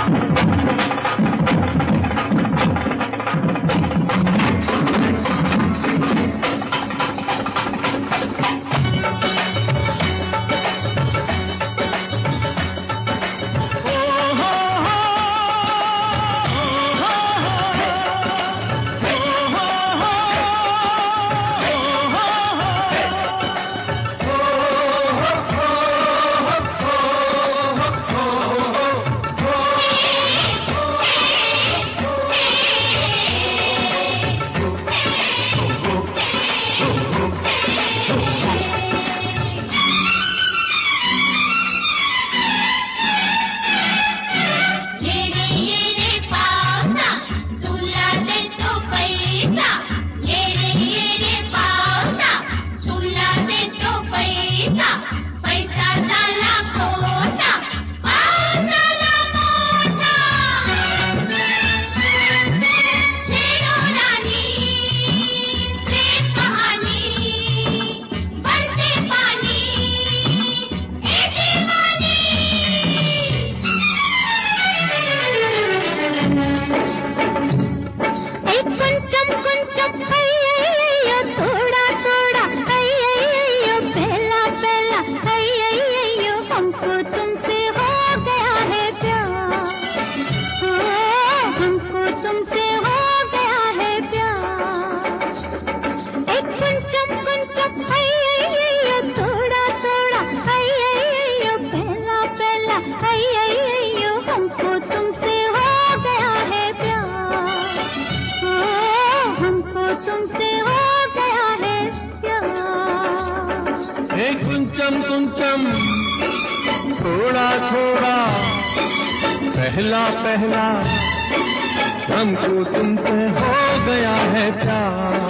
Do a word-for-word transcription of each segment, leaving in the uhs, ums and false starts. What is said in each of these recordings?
कुंचम कुंचम थोड़ा थोड़ा पहला पहला हमको तुमसे हो गया है प्यार,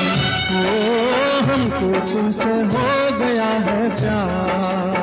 ओ हमको तुमसे हो गया है प्यार।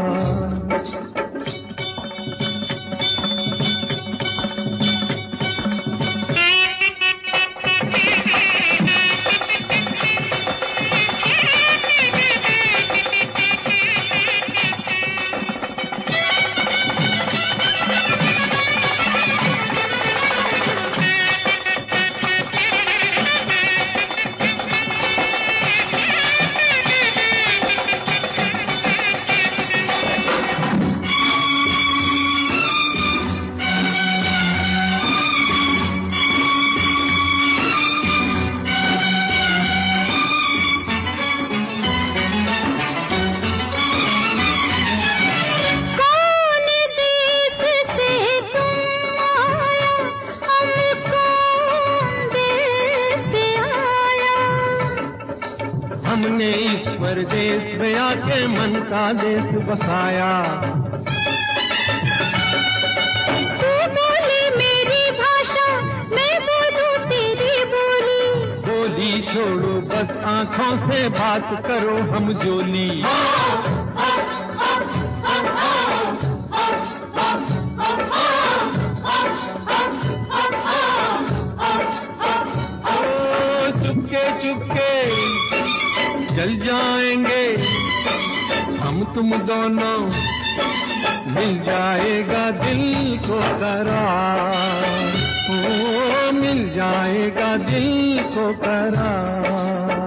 हमने इस परदेश में आके मन का देश बसाया। तू बोले मेरी भाषा, मैं बोलूं तेरी बोली। बोली छोड़ो बस आँखों से बात करो हम जोली। चुपके चुपके चल जाएंगे हम तुम दोनों, मिल जाएगा दिल को करार, ओ मिल जाएगा दिल को करार।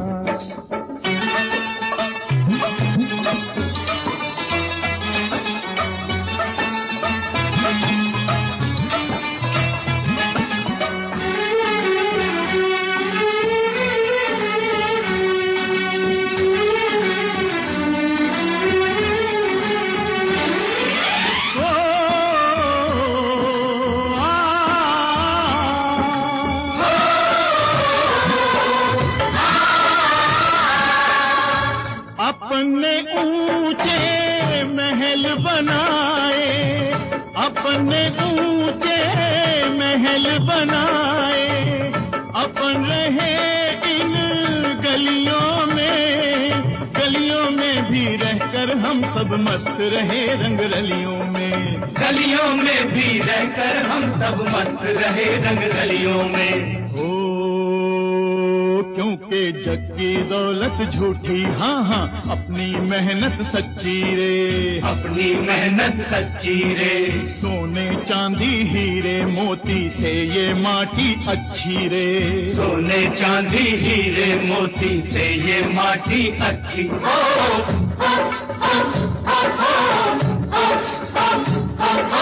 अपने ऊंचे महल बनाए, अपने ऊंचे महल बनाए, अपन रहे इन गलियों में, गलियों में भी रहकर हम सब मस्त रहे रंग रलियों में, गलियों में भी रहकर हम सब मस्त रहे रंग गलियों में। ओ क्योंकि जग की दौलत झूठी, हाँ हाँ अपनी मेहनत सच्ची रे, अपनी मेहनत सच्ची रे। सोने चांदी हीरे मोती से ये माटी अच्छी रे, सोने चांदी हीरे मोती से ये माटी अच्छी। ओ, ओ, ओ, ओ, ओ, ओ, ओ, ओ,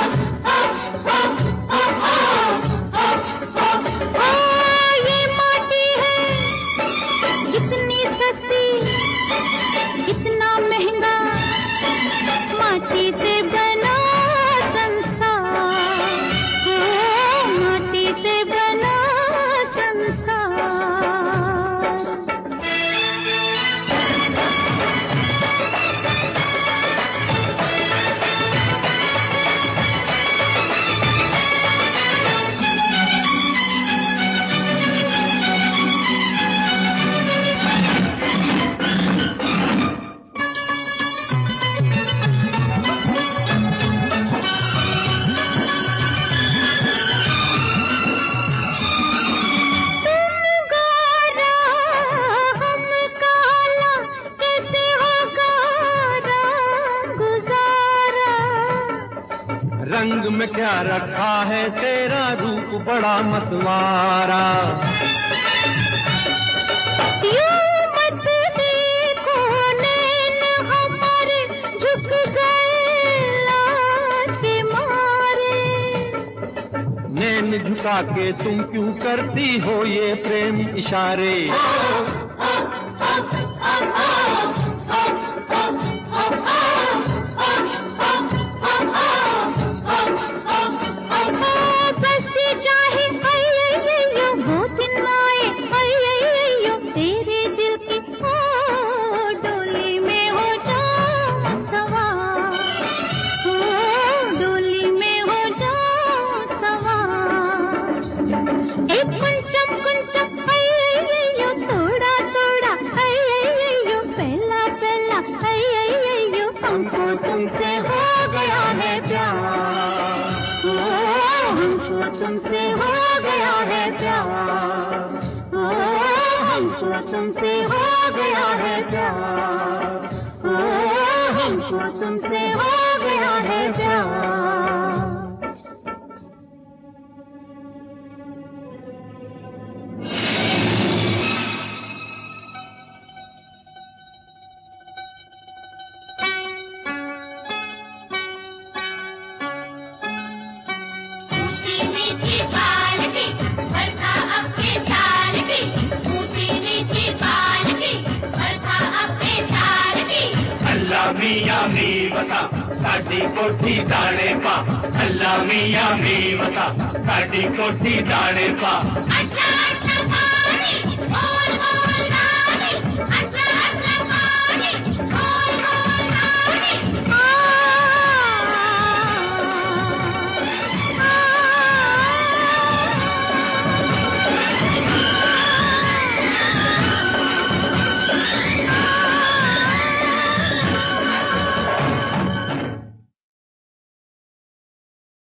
माटी से बना संसार, माटी से बना संसार। रंग में क्या रखा है तेरा रूप बड़ा मतवारा, यूं मत देखो नैन हमारे झुक गए लाज के मारे। नैन झुका के तुम क्यों करती हो ये प्रेम इशारे, तुमसे हो गया है प्यार, हमको तुमसे हो गया है प्यार, हमको तुमसे हो गया है प्यार, हमको तुमसे हो गया है प्यार। अल्लाह मियां मी वसा साडी कोठी दाणे पा, अल्लाह मियां मी वसा साडी कोठी दाणे पा।